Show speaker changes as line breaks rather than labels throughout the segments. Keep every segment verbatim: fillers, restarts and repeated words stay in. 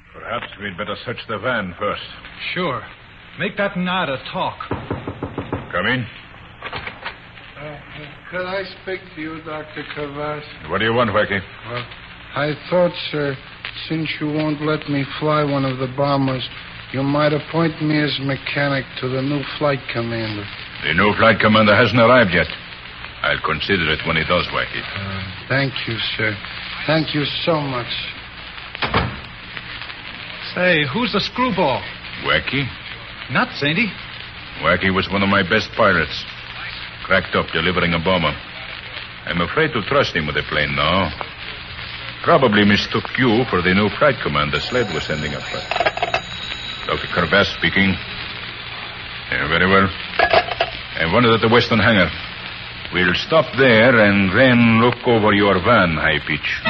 Perhaps we'd better search the van first.
Sure. Make that Nada talk.
Come in.
Uh, could I speak to you, Doctor Kavas?
What do you want, Wacky?
Well, I thought, sir, since you won't let me fly one of the bombers, you might appoint me as mechanic to the new flight commander.
The new flight commander hasn't arrived yet. I'll consider it when he does, Wacky.
Uh, thank you, sir. Thank you so much.
Say, who's the screwball?
Wacky?
Nuts, ain't he?
Wacky was one of my best pirates. Cracked up delivering a bomber. I'm afraid to trust him with a plane now. Probably mistook you for the new flight commander Sled was sending up. Doctor Kavas speaking. Yeah, very well. I wanted at the western hangar. We'll stop there and then look over your van, High Pitch.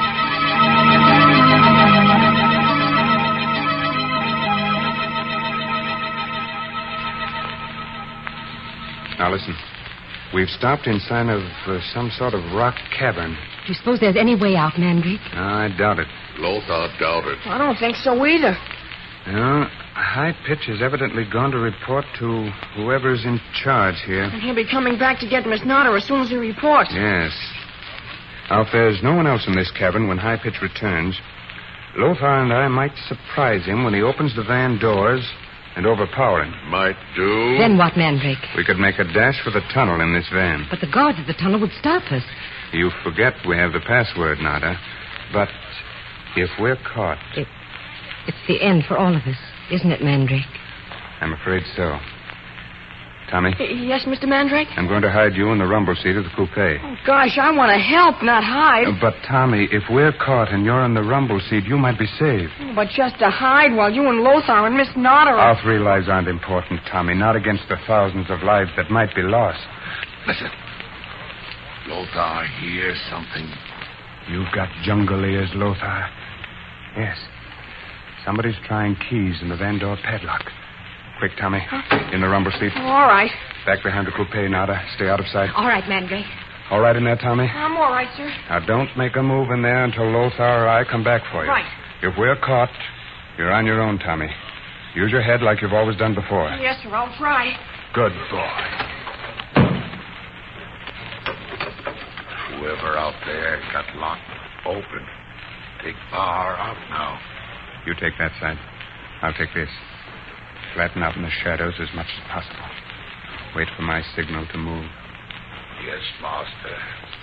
Now, listen. We've stopped inside of uh, some sort of rock cavern.
Do you suppose there's any way out, Mandrake?
No, I doubt it.
Lothar doubt it.
I don't think so either.
No, High Pitch has evidently gone to report to whoever's in charge here.
And he'll be coming back to get Miss Nada as soon as he reports.
Yes. Now, if there's no one else in this cabin when High Pitch returns, Lothar and I might surprise him when he opens the van doors and overpower him.
Might do.
Then what, Mandrake?
We could make a dash for the tunnel in this van.
But the guards at the tunnel would stop us.
You forget we have the password, Nada. But if we're caught...
It, it's the end for all of us, isn't it, Mandrake?
I'm afraid so. Tommy?
Y- yes, Mister Mandrake?
I'm going to hide you in the rumble seat of the coupe.
Oh, gosh, I want to help, not hide.
Uh, But, Tommy, if we're caught and you're in the rumble seat, you might be saved.
But just to hide while you and Lothar and Miss Nada are...
Our three lives aren't important, Tommy, not against the thousands of lives that might be lost.
Listen. Lothar hears something.
You've got jungle ears, Lothar. Yes. Somebody's trying keys in the van door padlock. Quick, Tommy.
Huh?
In the rumble seat.
Oh, all right.
Back behind the coupe, Nada. Stay out of sight.
All right, Mandrake.
All right in there, Tommy?
I'm all right, sir.
Now, don't make a move in there until Lothar or I come back for you.
Right.
If we're caught, you're on your own, Tommy. Use your head like you've always done before.
Yes, sir, I'll try.
Good boy.
Whoever out there got locked open. Take bar out now.
You take that side. I'll take this. Flatten out in the shadows as much as possible. Wait for my signal to move.
Yes, master.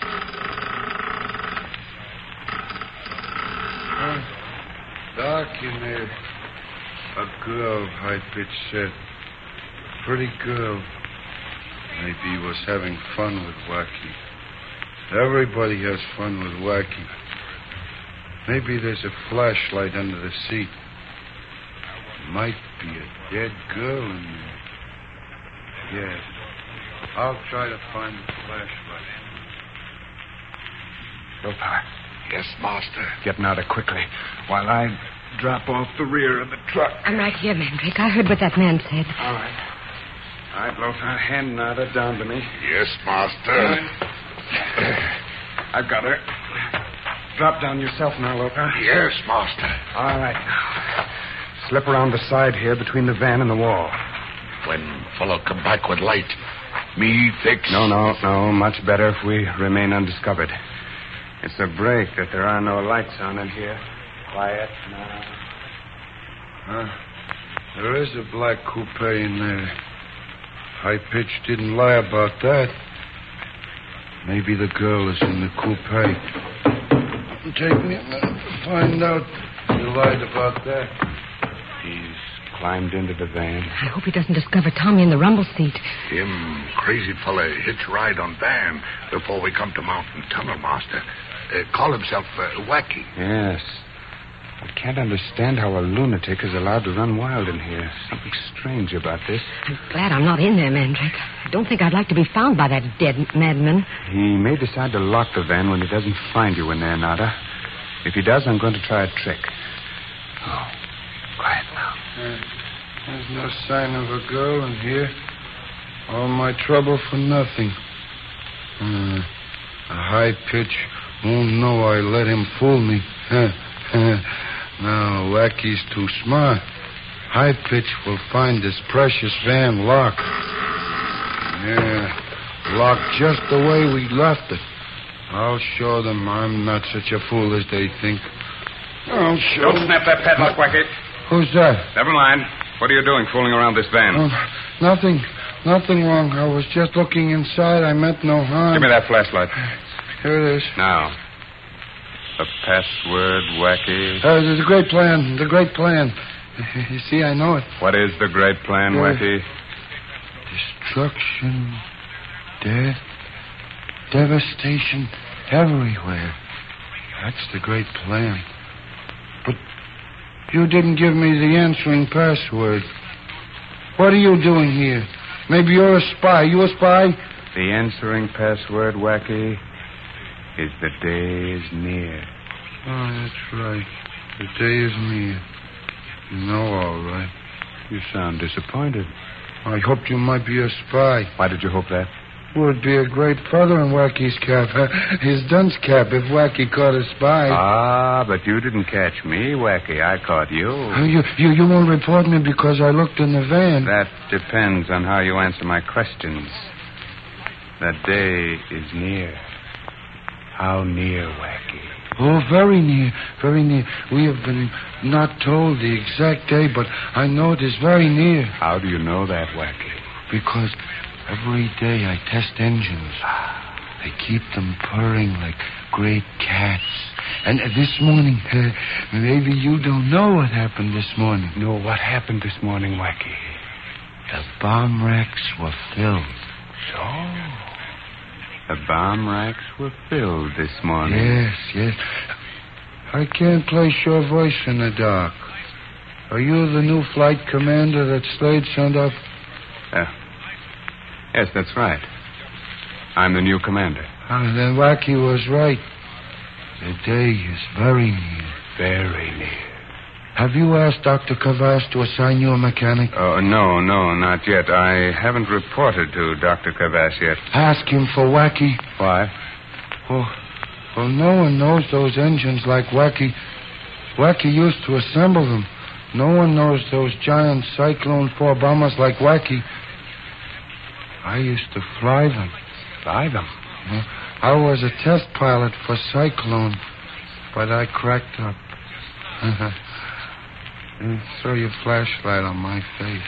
Uh, Doc, in there. A girl, High Pitch said. Pretty girl. Maybe he was having fun with Wacky. Everybody has fun with Wacky. Maybe there's a flashlight under the seat. Might be a dead girl in there. Yes. I'll try to find the flashlight.
Lothar,
Yes, master.
get Nada quickly while I drop off the rear of the truck.
I'm right here, Mandrake. I heard what that man said.
All right. All right, Lothar, hand Nada down to me.
Yes, master.
I've got her. Drop down yourself now, Lothar.
Yes, master.
All right. Now, slip around the side here between the van and the wall.
When fellow come back with light, me fix...
No, no, no. Much better if we remain undiscovered. It's a break that there are no lights on in here. Quiet now.
Huh? There is a black coupe in there. High Pitch didn't lie about that. Maybe the girl is in the coupe. Take me a minute to find out if he lied about that.
He's climbed into the van.
I hope he doesn't discover Tommy in the rumble seat.
Him crazy fella hitch ride on van before we come to Mountain Tunnel, master. Uh, call himself uh, Wacky.
Yes. I can't understand how a lunatic is allowed to run wild in here. Something strange about this.
I'm glad I'm not in there, Mandrake. I don't think I'd like to be found by that dead madman.
He may decide to lock the van when he doesn't find you in there, Nada. If he does, I'm going to try a trick. Oh, quiet now.
Uh, there's no sign of a girl in here. All my trouble for nothing. Uh, a High Pitch won't know I let him fool me. No, Wacky's too smart. High Pitch will find this precious van locked. Yeah, locked just the way we left it. I'll show them I'm not such a fool as they think. I'll show
Don't snap that padlock, Wacky.
Who's that?
Never mind. What are you doing fooling around this van?
Oh, nothing. Nothing wrong. I was just looking inside. I meant no harm.
Give me that flashlight.
Here it is.
Now, the password, Wacky.
Uh, the great plan. The great plan. You see, I know it.
What is the great plan,
Uh,
Wacky?
Destruction, death, devastation everywhere. That's the great plan. But you didn't give me the answering password. What are you doing here? Maybe you're a spy. You a spy?
The answering password, Wacky, is the day is near.
Oh, that's right. The day is near. You know all right.
You sound disappointed.
I hoped you might be a spy.
Why did you hope that?
Would be a great feather in Wacky's cap. His dunce cap if Wacky caught a spy.
Ah, but you didn't catch me, Wacky. I caught you.
Uh, You, you, you won't report me because I looked in the van.
That depends on how you answer my questions. The day is near. How near, Wacky?
Oh, very near, very near. We have been not told the exact day, but I know it is very near.
How do you know that, Wacky?
Because every day I test engines. I keep them purring like great cats. And uh, this morning, uh, maybe you don't know what happened this morning.
No, what happened this morning, Wacky?
The bomb racks were filled.
So? The bomb racks were filled this morning.
Yes, yes. I can't place your voice in the dark. Are you the new flight commander that Slade sent up?
Uh, yes, that's right. I'm the new commander.
Ah, then Wacky was right. The day is very near.
Very near.
Have you asked Doctor Kavas to assign you a mechanic?
Oh, no, no, not yet. I haven't reported to Doctor Kavas yet.
Ask him for Wacky.
Why?
Oh, well, no one knows those engines like Wacky. Wacky used to assemble them. No one knows those giant Cyclone four bombers like Wacky. I used to fly them.
Fly them?
Uh, I was a test pilot for Cyclone, but I cracked up. And throw your flashlight on my face.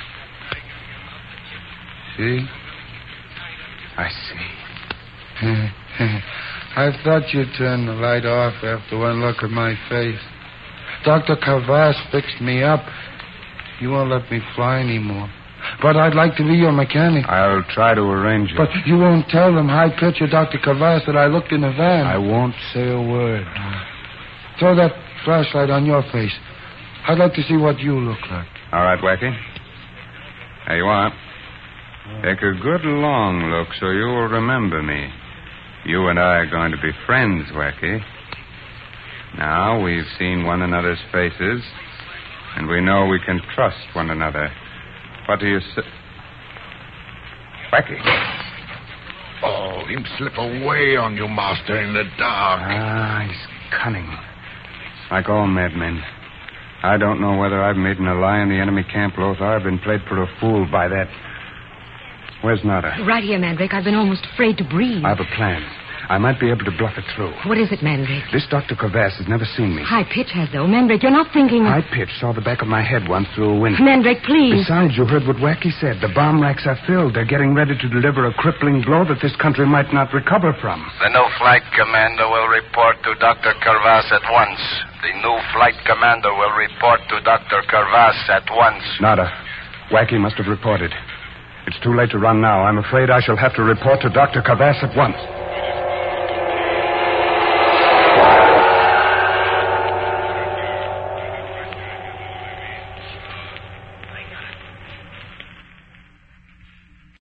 See?
I see.
I thought you'd turn the light off after one look at my face. Doctor Kavas fixed me up. He won't let me fly anymore. But I'd like to be your mechanic.
I'll try to arrange it.
But you won't tell them, High Pitch or Doctor Kavas, that I looked in the van.
I won't say a word.
Throw that flashlight on your face. I'd like to see what you look like.
All right, Wacky. There you are. Take a good long look so you will remember me. You and I are going to be friends, Wacky. Now we've seen one another's faces, and we know we can trust one another. What do you say? Wacky.
Oh, him slip away on you, Master, in the dark.
Ah, he's cunning. Like all madmen. I don't know whether I've made an ally in the enemy camp, Lothar. I've been played for a fool by that. Where's Nada?
Right here, Mandrake. I've been almost afraid to breathe.
I have a plan. I might be able to bluff it through.
What is it, Mandrake?
This Doctor Kavas has never seen me.
High Pitch has, though. Mandrake, you're not thinking of...
High Pitch saw the back of my head once through a window.
Mandrake, please.
Besides, you heard what Wacky said. The bomb racks are filled. They're getting ready to deliver a crippling blow that this country might not recover from.
The new flight commander will report to Doctor Kavas at once. The new flight commander will report to Doctor Kavas at once.
Nada. Wacky must have reported. It's too late to run now. I'm afraid I shall have to report to Doctor Kavas at once.